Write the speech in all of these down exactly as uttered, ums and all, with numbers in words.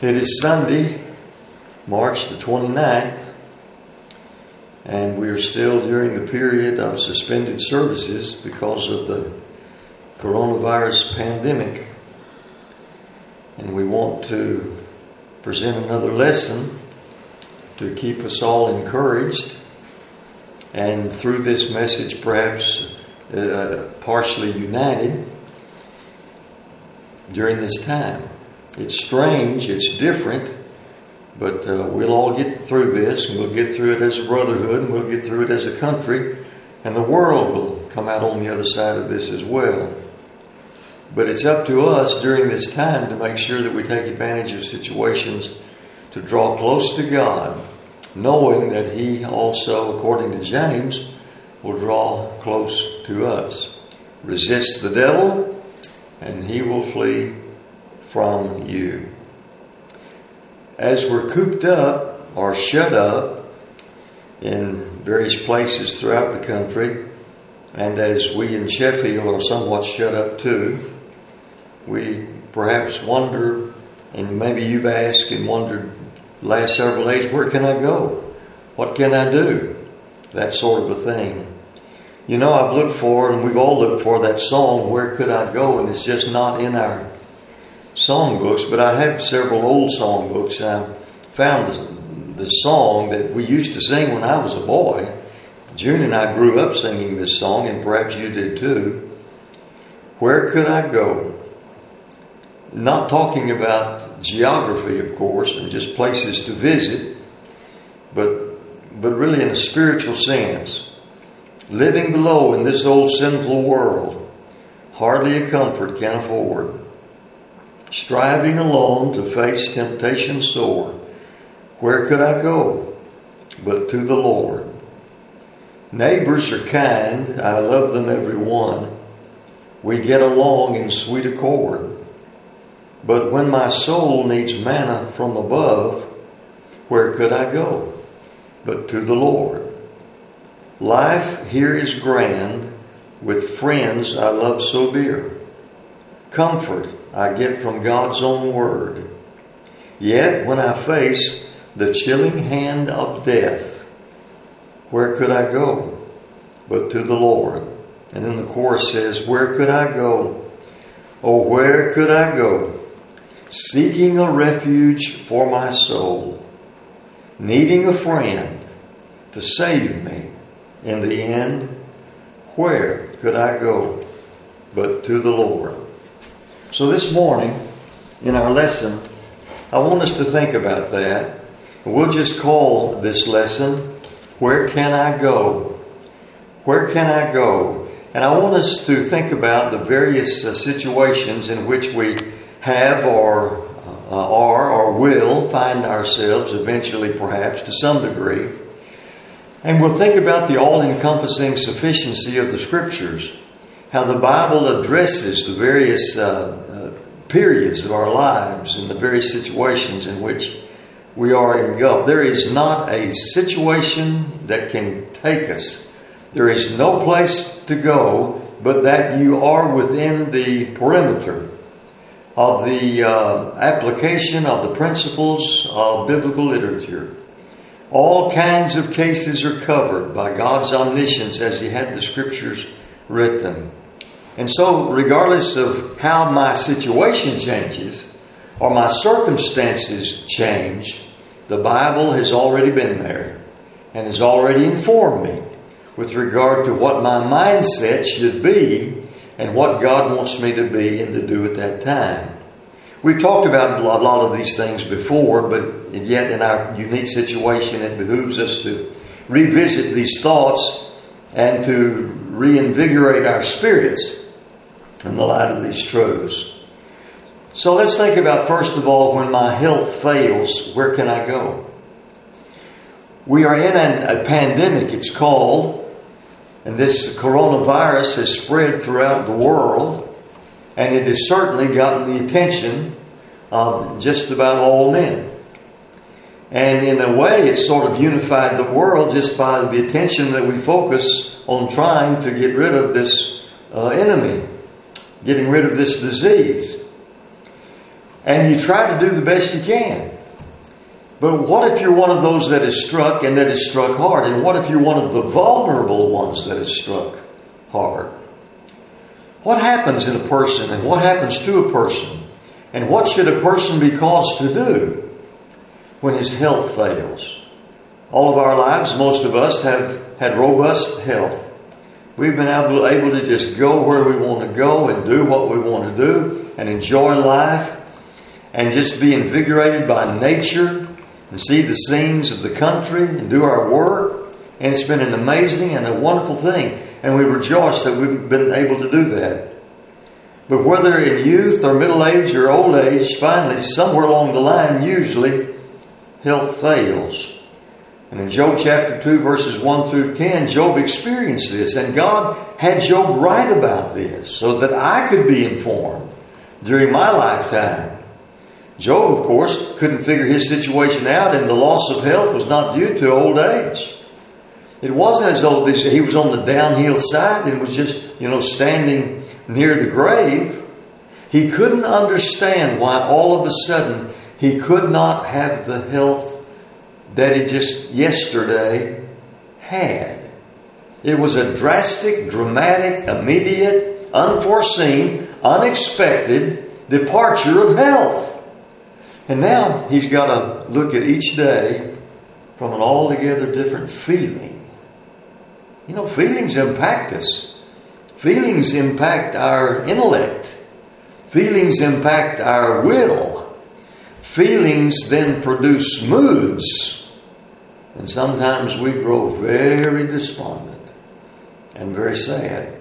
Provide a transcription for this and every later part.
It is Sunday, March the twenty-ninth, and we are still during the period of suspended services because of the coronavirus pandemic. And we want to present another lesson to keep us all encouraged, and through this message perhaps uh, partially united during this time. It's strange, it's different, but uh, we'll all get through this, and we'll get through it as a brotherhood, and we'll get through it as a country, and the world will come out on the other side of this as well. But it's up to us during this time to make sure that we take advantage of situations to draw close to God, knowing that He also, according to James, will draw close to us. Resist the devil, and he will flee from you. As we're cooped up or shut up in various places throughout the country, and as we in Sheffield are somewhat shut up too, we perhaps wonder, and maybe you've asked and wondered the last several days, where can I go? What can I do? That sort of a thing. You know, I've looked for, and we've all looked for that song, Where Could I Go? And it's just not in our songbooks, but I have several old songbooks. I found the, the song that we used to sing when I was a boy. June and I grew up singing this song, and perhaps you did too. Where could I go? Not talking about geography, of course, and just places to visit, but but really in a spiritual sense. Living below in this old sinful world, hardly a comfort can afford. Striving alone to face temptation sore, where could I go but to the Lord? Neighbors are kind, I love them every one. We get along in sweet accord. But when my soul needs manna from above, where could I go but to the Lord? Life here is grand, with friends I love so dear. Comfort I get from God's own word. Yet when I face the chilling hand of death, where could I go but to the Lord? And then the chorus says, where could I go? Oh, where could I go? Seeking a refuge for my soul, needing a friend to save me in the end, where could I go but to the Lord? So this morning, in our lesson, I want us to think about that. We'll just call this lesson, Where Can I Go? Where can I go? And I want us to think about the various uh, situations in which we have or uh, are or will find ourselves eventually, perhaps, to some degree. And we'll think about the all-encompassing sufficiency of the Scriptures, how the Bible addresses the various uh, uh, periods of our lives and the various situations in which we are engulfed. There is not a situation that can take us. There is no place to go but that you are within the perimeter of the uh, application of the principles of biblical literature. All kinds of cases are covered by God's omniscience as He had the Scriptures written. And so, regardless of how my situation changes or my circumstances change, the Bible has already been there and has already informed me with regard to what my mindset should be and what God wants me to be and to do at that time. We've talked about a lot of these things before, but yet in our unique situation, it behooves us to revisit these thoughts and to reinvigorate our spirits in the light of these truths. So let's think about, first of all, when my health fails, where can I go? We are in an, a pandemic, it's called, and this coronavirus has spread throughout the world, and it has certainly gotten the attention of just about all men. And in a way, it's sort of unified the world just by the attention that we focus on trying to get rid of this uh, enemy, getting rid of this disease. and you try to do the best you can. But what if you're one of those that is struck and that is struck hard? And what if you're one of the vulnerable ones that is struck hard? What happens in a person, and what happens to a person? And what should a person be caused to do when his health fails? All of our lives, most of us have had robust health. We've been able, able to just go where we want to go and do what we want to do and enjoy life and just be invigorated by nature and see the scenes of the country and do our work. And it's been an amazing and a wonderful thing. And we rejoice that we've been able to do that. But whether in youth or middle age or old age, finally, somewhere along the line, usually, health fails. And in Job chapter two, verses one through ten, Job experienced this. And God had Job write about this so that I could be informed during my lifetime. Job, of course, couldn't figure his situation out, and the loss of health was not due to old age. It wasn't as though this, he was on the downhill side and was just, you know, standing near the grave. He couldn't understand why all of a sudden he could not have the health that he just yesterday had. It was a drastic, dramatic, immediate, unforeseen, unexpected departure of health. And now he's got to look at each day from an altogether different feeling. You know, feelings impact us. Feelings impact our intellect. Feelings impact our will. Feelings then produce moods. And sometimes we grow very despondent and very sad.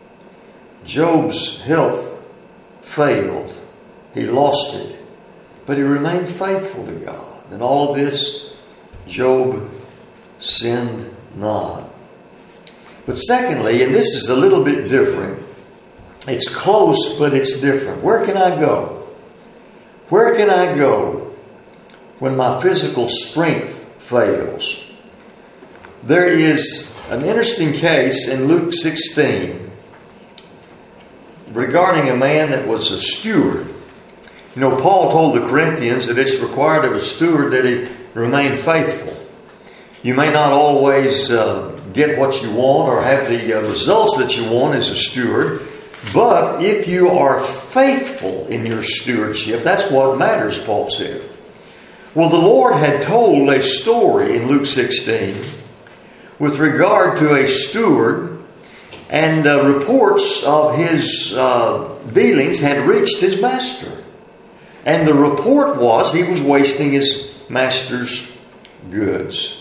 Job's health failed. He lost it. But he remained faithful to God. In all of this, Job sinned not. But secondly, and this is a little bit different, it's close, but it's different. Where can I go? Where can I go when my physical strength fails? There is an interesting case in Luke sixteen regarding a man that was a steward. You know, Paul told the Corinthians that it's required of a steward that he remain faithful. You may not always uh, get what you want or have the uh, results that you want as a steward, but if you are faithful in your stewardship, that's what matters, Paul said. Well, the Lord had told a story in Luke sixteen with regard to a steward, and uh, reports of his uh, dealings had reached his master. And the report was he was wasting his master's goods.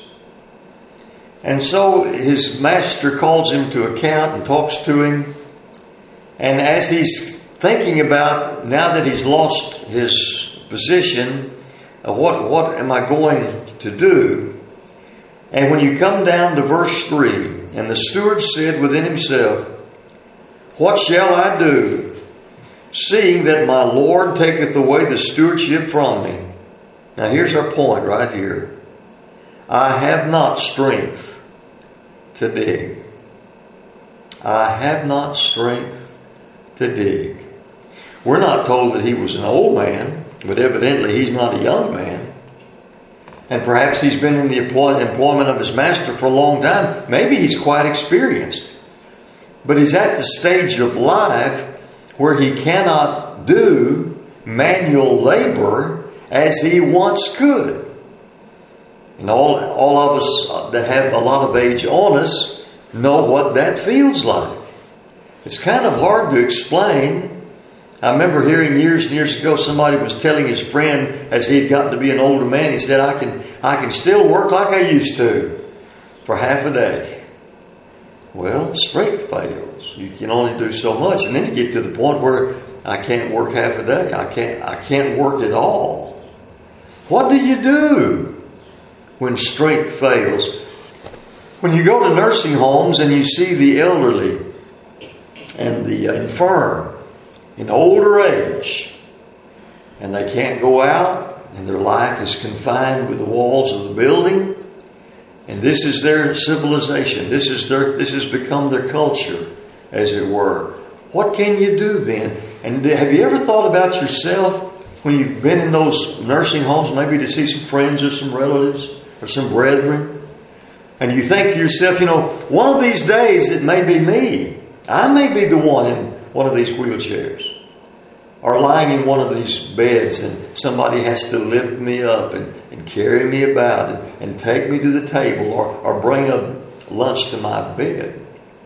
And so his master calls him to account and talks to him. And as he's thinking about, now that he's lost his position, uh, what, what am I going to do? And when you come down to verse three, and the steward said within himself, "What shall I do, seeing that my Lord taketh away the stewardship from me?" Now here's our point right here. I have not strength to dig. I have not strength to dig. We're not told that he was an old man, but evidently he's not a young man. And perhaps he's been in the employ- employment of his master for a long time. Maybe he's quite experienced. But he's at the stage of life where he cannot do manual labor as he once could. And all, all of us that have a lot of age on us know what that feels like. It's kind of hard to explain. I remember hearing years and years ago somebody was telling his friend as he had gotten to be an older man, he said, I can, I can still work like I used to for half a day. Well, strength fails. You can only do so much. And then you get to the point where I can't work half a day. I can't, I can't work at all. What do you do when strength fails? When you go to nursing homes and you see the elderly and the infirm in older age, and they can't go out, and their life is confined with the walls of the building, and this is their civilization. This is their. This has become their culture, as it were. What can you do then? And have you ever thought about yourself when you've been in those nursing homes, maybe to see some friends or some relatives or some brethren, and you think to yourself, you know, one of these days it may be me. I may be the one in one of these wheelchairs, or lying in one of these beds, and somebody has to lift me up and, and carry me about and, and take me to the table, or, or bring up lunch to my bed.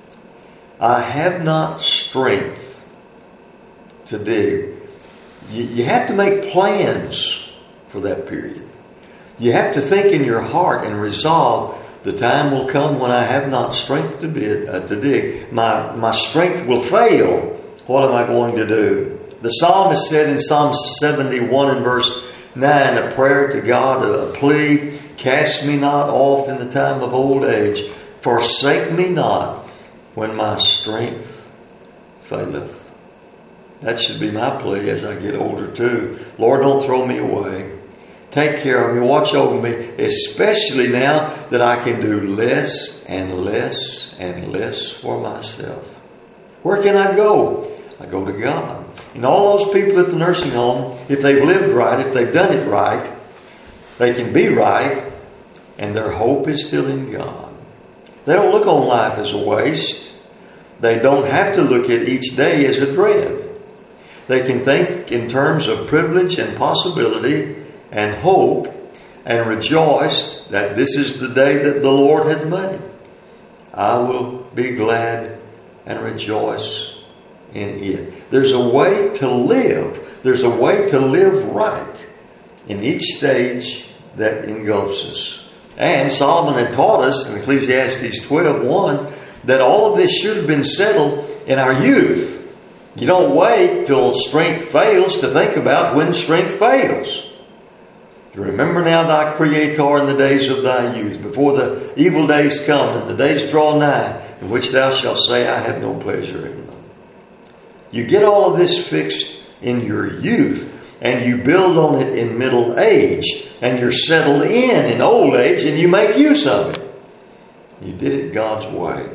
I have not strength to dig. You, you have to make plans for that period. You have to think in your heart and resolve, the time will come when I have not strength to, bid, uh, to dig. My, my strength will fail. What am I going to do? The psalmist said in Psalm seventy-one and verse nine, a prayer to God, a plea, cast me not off in the time of old age. Forsake me not when my strength faileth. That should be my plea as I get older too. Lord, don't throw me away. Take care of me. Watch over me. Especially now that I can do less and less and less for myself. Where can I go? I go to God. And all those people at the nursing home, if they've lived right, if they've done it right, they can be right, and their hope is still in God. They don't look on life as a waste. They don't have to look at each day as a dread. They can think in terms of privilege and possibility and hope, and rejoice that this is the day that the Lord hath made. I will be glad and rejoice in it. There's a way to live. There's a way to live right in each stage that engulfs us. And Solomon had taught us in Ecclesiastes twelve one that all of this should have been settled in our youth. You don't wait till strength fails to think about when strength fails. Remember now thy Creator in the days of thy youth, before the evil days come and the days draw nigh, in which thou shalt say, I have no pleasure in them. You get all of this fixed in your youth, and you build on it in middle age, and you're settled in in old age, and you make use of it. You did it God's way.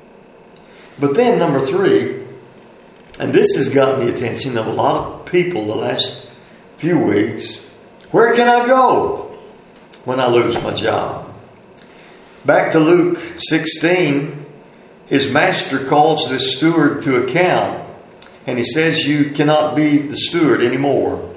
But then number three, and this has gotten the attention of a lot of people the last few weeks. Where can I go when I lose my job? Back to Luke sixteen, his master calls this steward to account, and he says, you cannot be the steward anymore.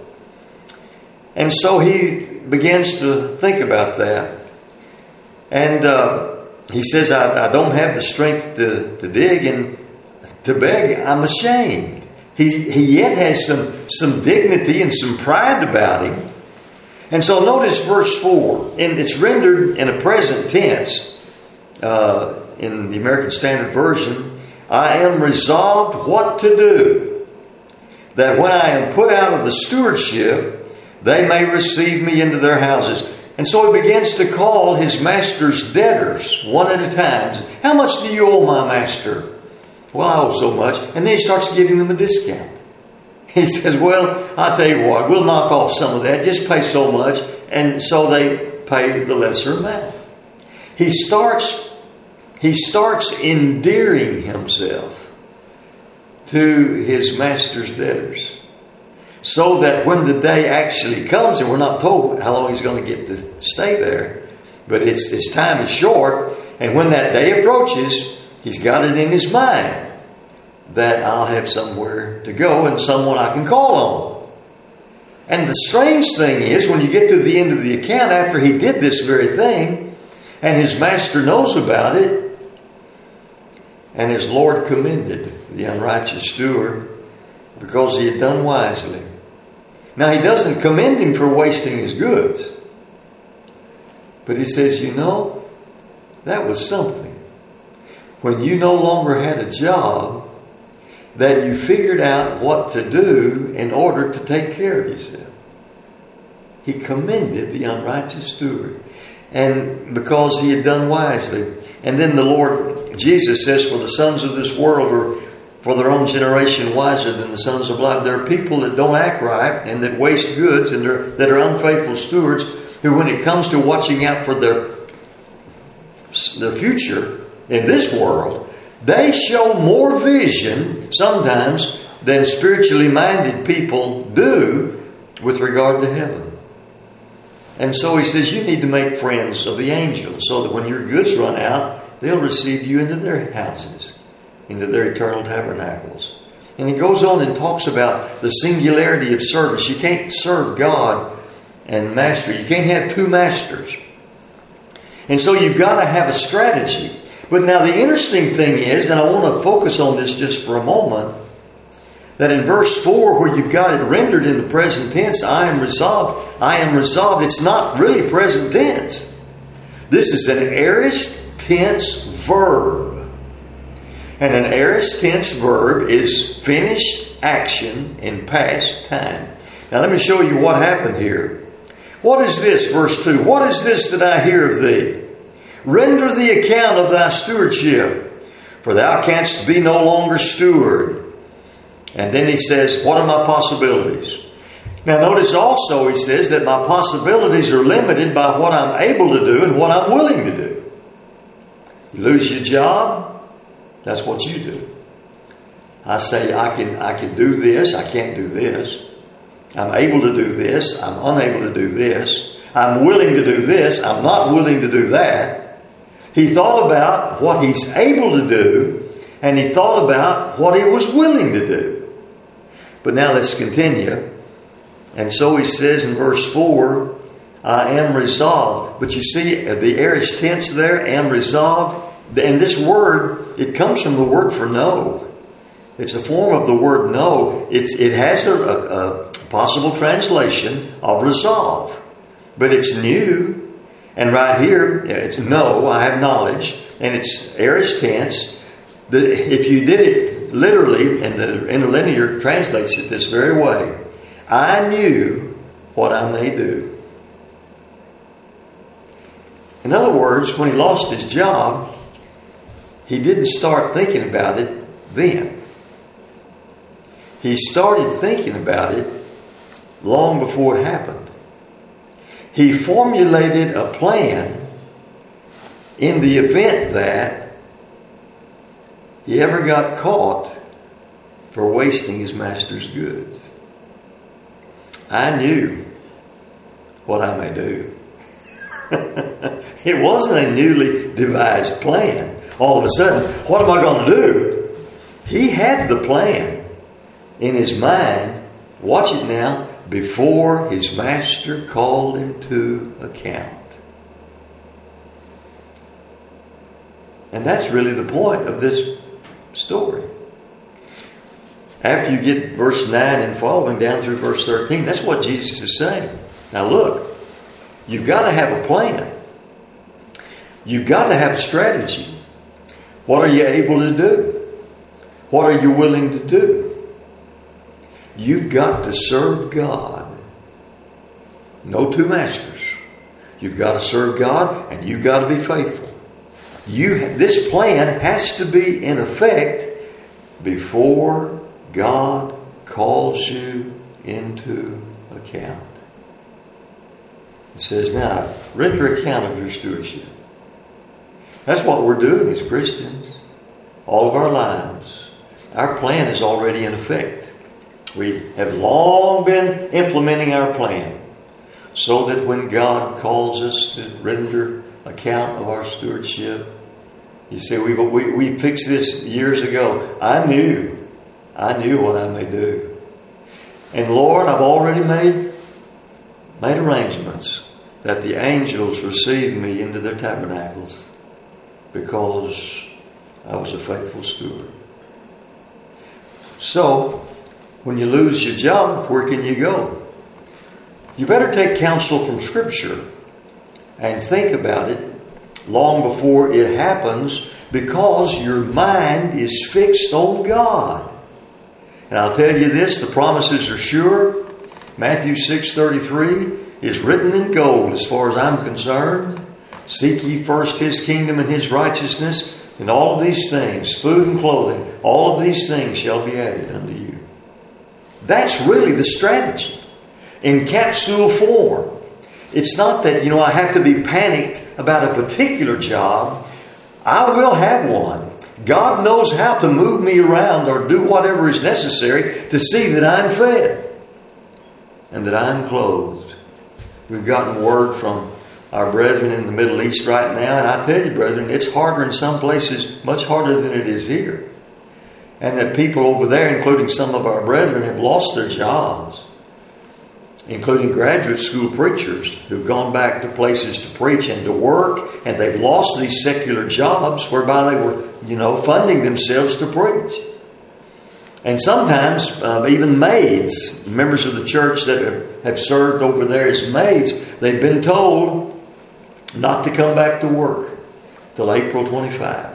And so he begins to think about that. And uh, he says, I, I don't have the strength to, to dig and to beg. I'm ashamed. He, he yet has some, some dignity and some pride about him. And so notice verse four, and it's rendered in a present tense uh, in the American Standard Version. I am resolved what to do, that when I am put out of the stewardship, they may receive me into their houses. And so he begins to call his master's debtors one at a time. How much do you owe my master? Well, I owe so much. And then he starts giving them a discount. He says, well, I'll tell you what, we'll knock off some of that. Just pay so much. And so they pay the lesser amount. He starts, he starts endearing himself to his master's debtors. So that when the day actually comes, and we're not told how long he's going to get to stay there, but it's, his time is short. And when that day approaches, he's got it in his mind that I'll have somewhere to go and someone I can call on. And the strange thing is, when you get to the end of the account, after he did this very thing, and his master knows about it, and his Lord commended the unrighteous steward because he had done wisely. Now, he doesn't commend him for wasting his goods, but he says, you know, that was something. When you no longer had a job, that you figured out what to do in order to take care of yourself. He commended the unrighteous steward, and because he had done wisely. And then the Lord Jesus says, for the sons of this world are for their own generation wiser than the sons of light. There are people that don't act right and that waste goods and that are unfaithful stewards, who when it comes to watching out for their, their future in this world, they show more vision sometimes than spiritually minded people do with regard to heaven. And so he says you need to make friends of the angels so that when your goods run out, they'll receive you into their houses, into their eternal tabernacles. And he goes on and talks about the singularity of service. You can't serve God and master. You can't have two masters. And so you've got to have a strategy. But now the interesting thing is, and I want to focus on this just for a moment, that in verse four, where you've got it rendered in the present tense, I am resolved, I am resolved, it's not really present tense. This is an aorist tense verb. And an aorist tense verb is finished action in past time. Now let me show you what happened here. What is this, verse two? What is this that I hear of thee? Render the account of thy stewardship, for thou canst be no longer steward. And then he says, what are my possibilities? Now notice also he says that my possibilities are limited by what I'm able to do and what I'm willing to do. You lose your job, that's what you do. I say I can I can do this, I can't do this. I'm able to do this, I'm unable to do this. I'm willing to do this, I'm not willing to do that. He thought about what he's able to do, and he thought about what he was willing to do. But now let's continue. And so he says in verse four, I am resolved. But you see the aorist tense there, am resolved. And this word, it comes from the word for know. It's a form of the word know. It's, it has a, a, a possible translation of resolve. But it's new. And right here, it's know, I have knowledge. And it's aorist tense. The, if you did it literally, and the interlinear translates it this very way, I knew what I may do. In other words, when he lost his job, he didn't start thinking about it then. He started thinking about it long before it happened. He formulated a plan in the event that he ever got caught for wasting his master's goods. I knew what I may do. It wasn't a newly devised plan. All of a sudden, what am I going to do? He had the plan in his mind. Watch it now. Before his master called him to account. And that's really the point of this story. After you get verse nine and following down through verse thirteen, that's what Jesus is saying. Now look, you've got to have a plan. You've got to have a strategy. What are you able to do? What are you willing to do? You've got to serve God. No two masters. You've got to serve God and you've got to be faithful. You, this plan has to be in effect before God calls you into account. It says, now, render account of your stewardship. That's what we're doing as Christians. All of our lives. Our plan is already in effect. We have long been implementing our plan so that when God calls us to render account of our stewardship, you say, we, we, we fixed this years ago. I knew. I knew what I may do. And Lord, I've already made, made arrangements that the angels receive me into their tabernacles because I was a faithful steward. So, when you lose your job, where can you go? You better take counsel from Scripture and think about it long before it happens, because your mind is fixed on God. And I'll tell you this, the promises are sure. Matthew six thirty-three is written in gold as far as I'm concerned. Seek ye first His kingdom and His righteousness, and all of these things, food and clothing, all of these things shall be added unto you. That's really the strategy in capsule form. It's not that, you know, I have to be panicked about a particular job. I will have one. God knows how to move me around or do whatever is necessary to see that I'm fed. and that I am clothed. We've gotten word from our brethren in the Middle East right now, and I tell you, brethren, it's harder in some places, much harder than it is here. And that people over there, including some of our brethren, have lost their jobs, including graduate school preachers who've gone back to places to preach and to work, and they've lost these secular jobs whereby they were, you know, funding themselves to preach. And sometimes uh, even maids, members of the church that have, have served over there as maids, they've been told not to come back to work till April twenty-fifth.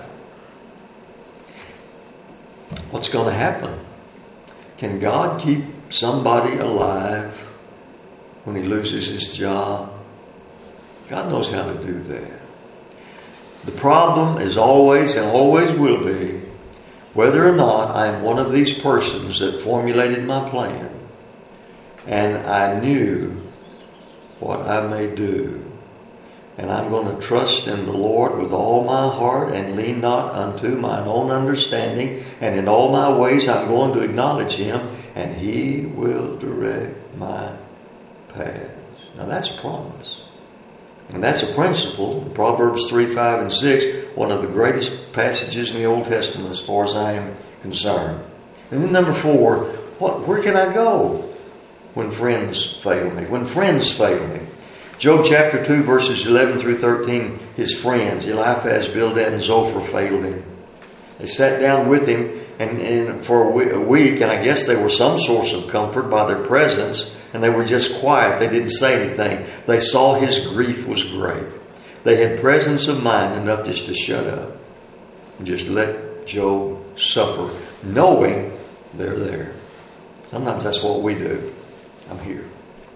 What's going to happen? Can God keep somebody alive when he loses his job? God knows how to do that. The problem is always and always will be whether or not I am one of these persons that formulated my plan and I knew what I may do. And I'm going to trust in the Lord with all my heart and lean not unto mine own understanding. And in all my ways I'm going to acknowledge Him, and He will direct my paths. Now that's a promise. And that's a principle. In Proverbs three, five, and six, one of the greatest passages in the Old Testament as far as I am concerned. And then number four, what, where can I go when friends fail me? When friends fail me. Job chapter two, verses eleven through thirteen, his friends, Eliphaz, Bildad, and Zophar, failed him. They sat down with him and, and for a week, and I guess they were some source of comfort by their presence, and they were just quiet. They didn't say anything. They saw his grief was great. They had presence of mind enough just to shut up and just let Job suffer, knowing they're there. Sometimes that's what we do. I'm here.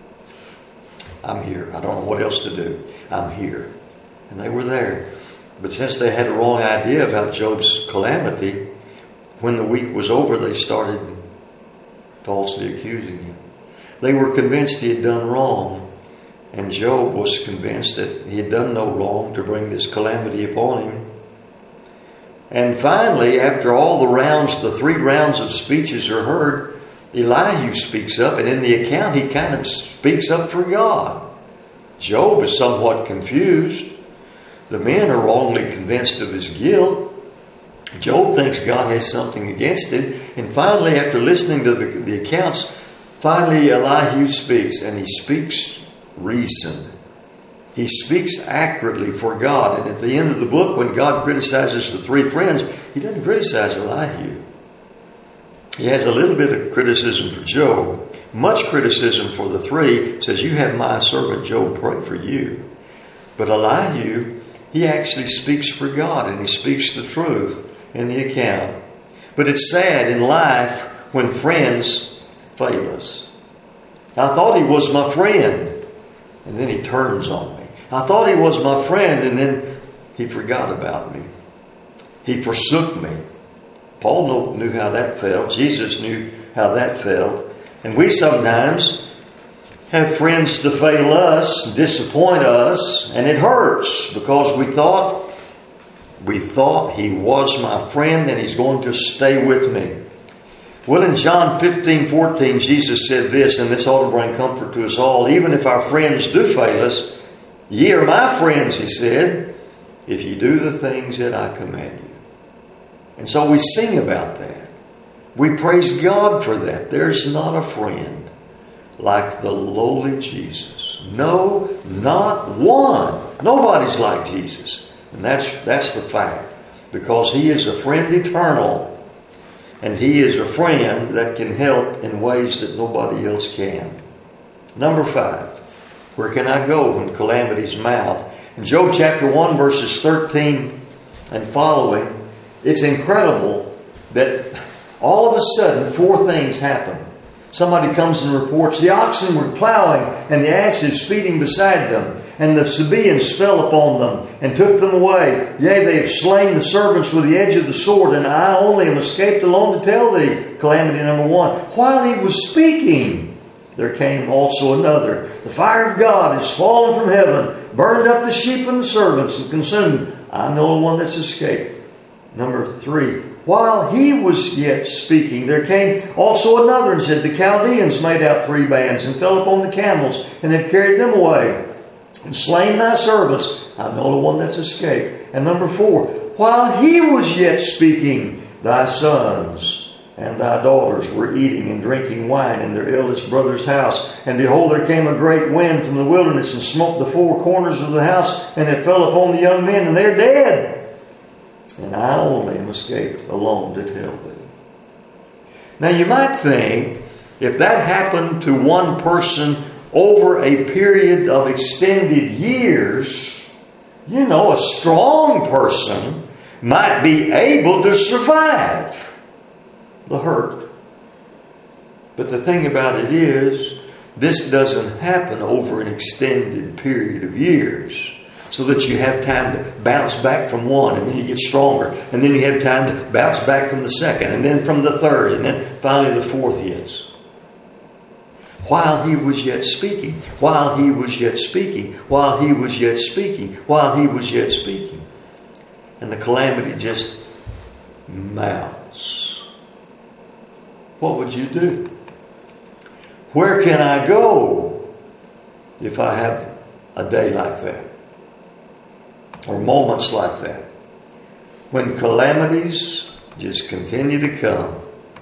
I'm here. I don't know what else to do. I'm here. And they were there. But since they had a wrong idea about Job's calamity, when the week was over, they started falsely accusing him. They were convinced he had done wrong. And Job was convinced that he had done no wrong to bring this calamity upon him. And finally, after all the rounds, the three rounds of speeches are heard, Elihu speaks up, and in the account he kind of speaks up for God. Job is somewhat confused. The men are wrongly convinced of his guilt. Job thinks God has something against him. And finally, after listening to the, the accounts, finally Elihu speaks, and he speaks reason. He speaks accurately for God. And at the end of the book, when God criticizes the three friends, He doesn't criticize Elihu. He has a little bit of criticism for Job, much criticism for the three. He says, you have my servant Job pray for you. But Elihu, he actually speaks for God, and he speaks the truth in the account. But it's sad in life when friends fail us. I thought he was my friend, and then he turns on me. I thought he was my friend, and then he forgot about me. He forsook me. Paul knew how that felt. Jesus knew how that felt. And we sometimes have friends to fail us, disappoint us, and it hurts because we thought we thought he was my friend and he's going to stay with me. Well, in John fifteen, fourteen, Jesus said this, and this ought to bring comfort to us all. Even if our friends do fail us, ye are my friends, he said, if ye do the things that I command you. And so we sing about that. We praise God for that. There's not a friend like the lowly Jesus. No, not one. Nobody's like Jesus. And that's, that's the fact. Because He is a friend eternal. And He is a friend that can help in ways that nobody else can. Number five. Where can I go when calamities mount? In Job chapter one, verses thirteen and following, it's incredible that all of a sudden four things happen. Somebody comes and reports, the oxen were plowing and the asses feeding beside them. And the Sabaeans fell upon them and took them away. Yea, they have slain the servants with the edge of the sword, and I only am escaped alone to tell thee. Calamity number one. While he was speaking, there came also another. The fire of God is fallen from heaven, burned up the sheep and the servants, and consumed. I'm the only one that's escaped. Number three, while he was yet speaking, there came also another and said, the Chaldeans made out three bands and fell upon the camels and had carried them away and slain thy servants. I know the one that's escaped. And number four, while he was yet speaking, thy sons and thy daughters were eating and drinking wine in their eldest brother's house. And behold, there came a great wind from the wilderness and smote the four corners of the house, and it fell upon the young men, and they're dead. And I only am escaped alone to tell thee. Now you might think, if that happened to one person over a period of extended years, you know, a strong person might be able to survive the hurt. But the thing about it is, this doesn't happen over an extended period of years, so that you have time to bounce back from one, and then you get stronger, and then you have time to bounce back from the second, and then from the third, and then finally the fourth hits. While he was yet speaking, while he was yet speaking, while he was yet speaking, while he was yet speaking. And the calamity just mounts. What would you do? Where can I go if I have a day like that? Or moments like that? When calamities just continue to come.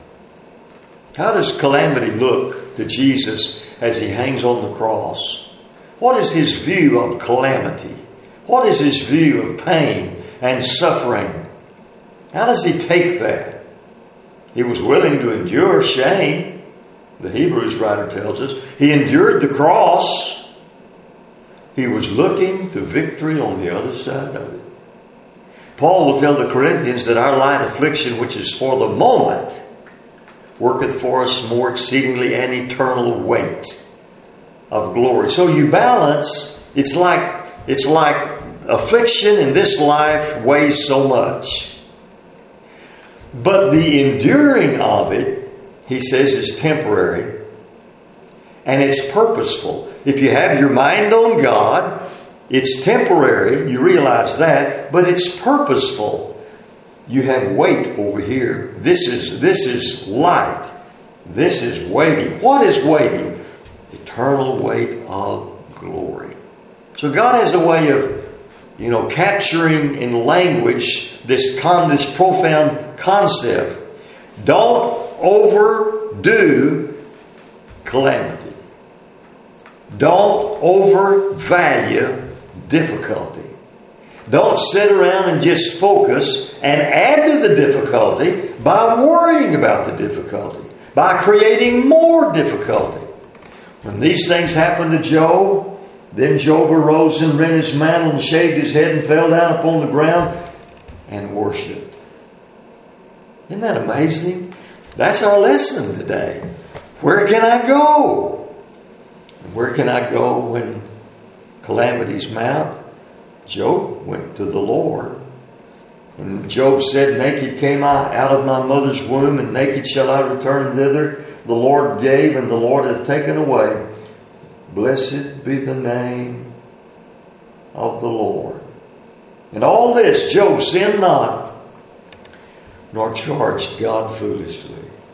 How does calamity look to Jesus as he hangs on the cross? What is his view of calamity? What is his view of pain and suffering? How does he take that? He was willing to endure shame. The Hebrews writer tells us. He endured the cross. He was looking to victory on the other side of it. Paul will tell the Corinthians that our light affliction, which is for the moment, worketh for us more exceedingly an eternal weight of glory. So you balance. It's like, it's like affliction in this life weighs so much. But the enduring of it, he says, is temporary. And it's purposeful. If you have your mind on God, it's temporary. You realize that. But it's purposeful. You have weight over here. This is, this is light. This is weighty. What is weighty? Eternal weight of glory. So God has a way of, you know, capturing in language this con, this profound concept. Don't overdo calamity. Don't overvalue difficulty. Don't sit around and just focus and add to the difficulty by worrying about the difficulty, by creating more difficulty. When these things happened to Job, then Job arose and rent his mantle and shaved his head and fell down upon the ground and worshipped. Isn't that amazing? That's our lesson today. Where can I go? Where can I go when calamities mount? Job went to the Lord. And Job said, naked came I out of my mother's womb, and naked shall I return thither. The Lord gave, and the Lord hath taken away. Blessed be the name of the Lord. In all this, Job sinned not, nor charged God foolishly.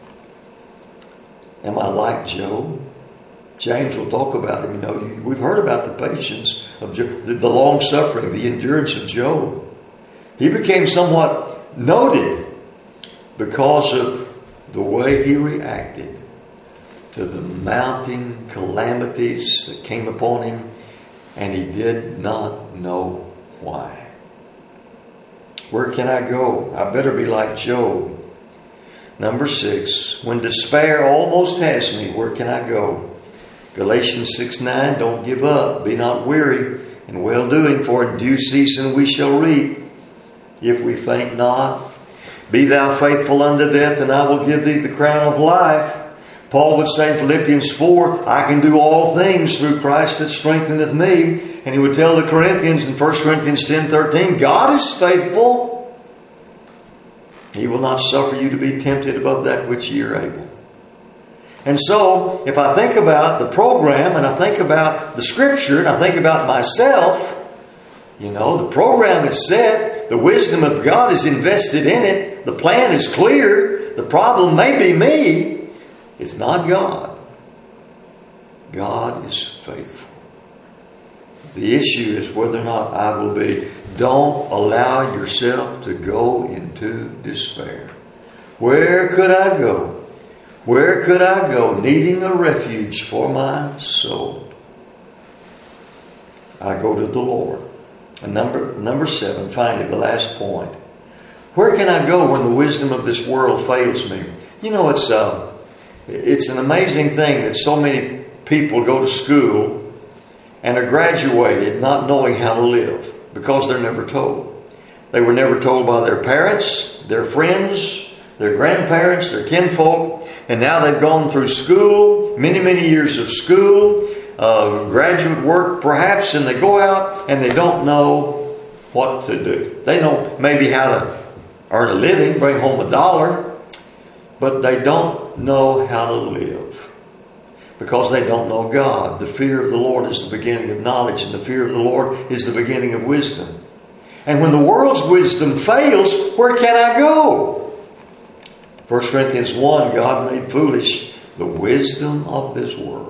Am I like Job? James will talk about him. You know, we've heard about the patience of Job, the, the long suffering, the endurance of Job. He became somewhat noted because of the way he reacted to the mounting calamities that came upon him, and he did not know why. Where can I go? I better be like Job. Number six, when despair almost has me, where can I go? Galatians six nine, don't give up, be not weary in well-doing, for in due season we shall reap, if we faint not. Be thou faithful unto death, and I will give thee the crown of life. Paul would say in Philippians four, I can do all things through Christ that strengtheneth me. And he would tell the Corinthians in First Corinthians ten thirteen, God is faithful. He will not suffer you to be tempted above that which ye are able. And so, if I think about the program, and I think about the Scripture, and I think about myself, You know, the program is set. The wisdom of God is invested in it. The plan is clear. The problem may be me. It's not God. God is faithful. The issue is whether or not I will be. Don't allow yourself to go into despair. Where could I go? Where could I go needing a refuge for my soul? I go to the Lord. And number, number seven, finally, the last point. Where can I go when the wisdom of this world fails me? You know, it's, uh, it's an amazing thing that so many people go to school and are graduated not knowing how to live because they're never told. They were never told by their parents, their friends, their grandparents, their kinfolk, and now they've gone through school, many, many years of school, uh, graduate work perhaps, and they go out and they don't know what to do. They know maybe how to earn a living, bring home a dollar, but they don't know how to live because they don't know God. The fear of the Lord is the beginning of knowledge, and the fear of the Lord is the beginning of wisdom. And when the world's wisdom fails, where can I go? First Corinthians one, God made foolish the wisdom of this world.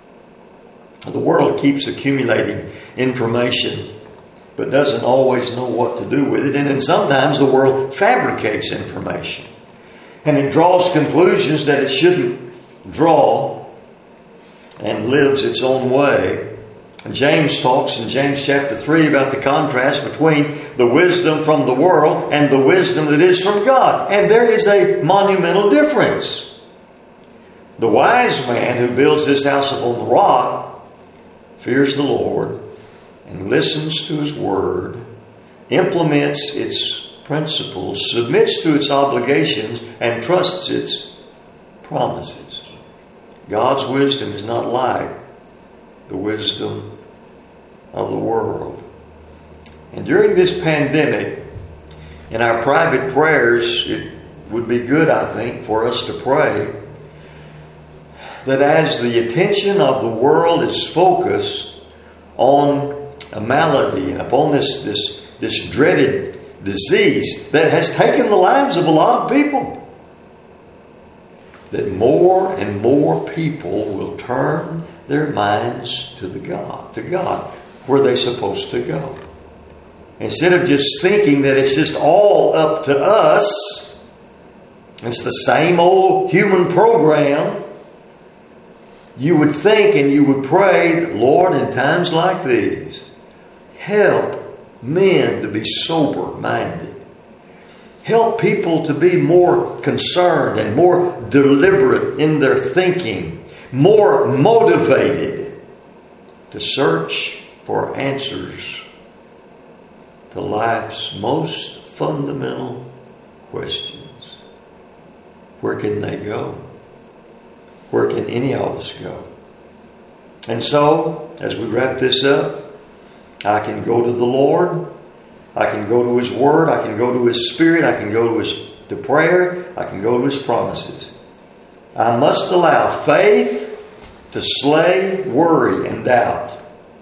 The world keeps accumulating information, but doesn't always know what to do with it. And then sometimes the world fabricates information. And it draws conclusions that it shouldn't draw and lives its own way. And James talks in James chapter three about the contrast between the wisdom from the world and the wisdom that is from God. And there is a monumental difference. The wise man who builds this house upon the rock fears the Lord and listens to His word, implements its principles, submits to its obligations, and trusts its promises. God's wisdom is not like the wisdom of the world. And during this pandemic, in our private prayers, it would be good, I think, for us to pray that as the attention of the world is focused on a malady and upon this, this, this dreaded disease that has taken the lives of a lot of people, that more and more people will turn their minds to the God, to God, where they're supposed to go. Instead of just thinking that it's just all up to us, it's the same old human program, you would think and you would pray, Lord, in times like these, help men to be sober-minded. Help people to be more concerned and more deliberate in their thinking, more motivated to search for answers to life's most fundamental questions. Where can they go? Where can any of us go? And so, as we wrap this up, I can go to the Lord. I can go to His Word. I can go to His Spirit. I can go to His to prayer. I can go to His promises. I must allow faith to slay worry and doubt.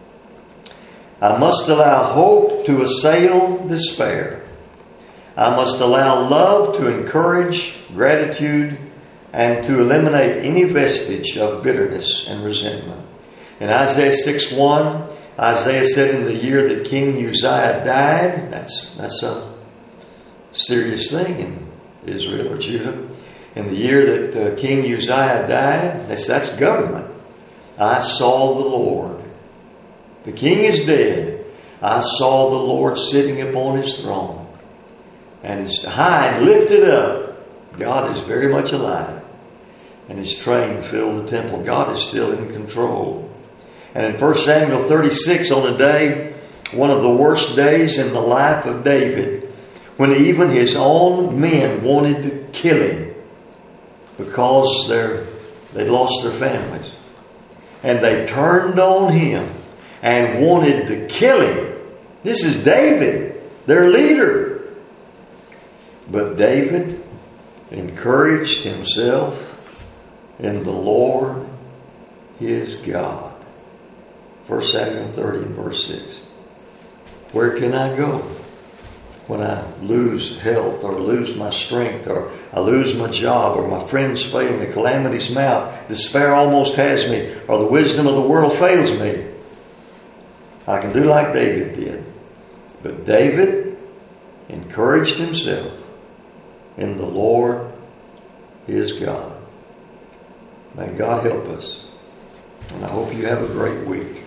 I must allow hope to assail despair. I must allow love to encourage gratitude and to eliminate any vestige of bitterness and resentment. In Isaiah six one, Isaiah said in the year that King Uzziah died, that's, that's a serious thing in Israel or Judah. In the year that uh, King Uzziah died, that's, that's government. I saw the Lord. The king is dead. I saw the Lord sitting upon His throne. And His high and lifted up. God is very much alive. And His train filled the temple. God is still in control. And in First Samuel thirty-six, on a day, one of the worst days in the life of David, when even his own men wanted to kill him because they're, they'd lost their families. And they turned on him and wanted to kill him. This is David, their leader. But David encouraged himself in the Lord his God. First Samuel thirty and verse six. Where can I go when I lose health or lose my strength or I lose my job or my friends fail me, calamities mount, despair almost has me, or the wisdom of the world fails me? I can do like David did. But David encouraged himself in the Lord his God. May God help us. And I hope you have a great week.